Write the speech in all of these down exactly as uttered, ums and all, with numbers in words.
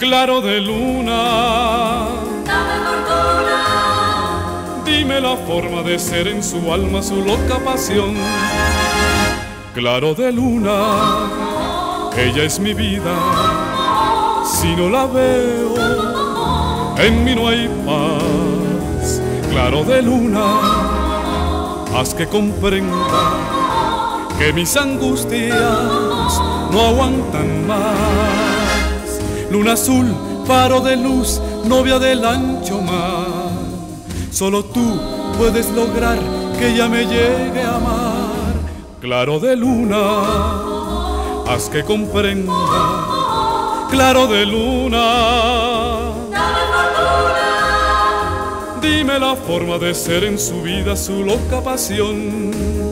claro de luna, dame fortuna. Dime la forma de ser en su alma, su loca pasión. Claro de luna, ella es mi vida. Si no la veo, en mí no hay paz. Claro de luna, haz que comprenda que mis angustias no aguantan más. Luna azul, faro de luz, novia del ancho mar. Solo tú puedes lograr que ella me llegue a amar. Claro de luna, haz que comprenda. Claro de luna, Dame fortuna. dime la forma de ser en su vida, su loca pasión.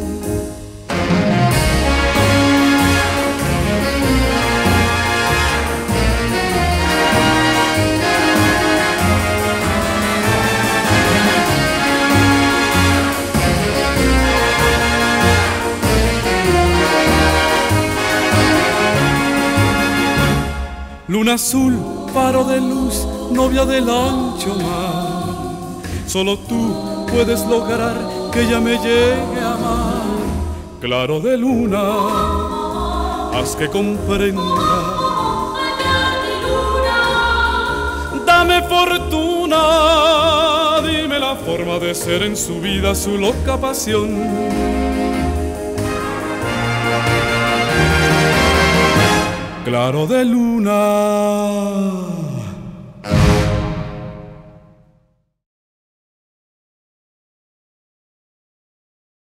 Luna azul, faro de luz, novia del ancho mar. Solo tú puedes lograr que ella me llegue a amar. Claro de luna, haz que comprenda. Dame fortuna, dime la forma de ser en su vida, su loca pasión. Claro de luna.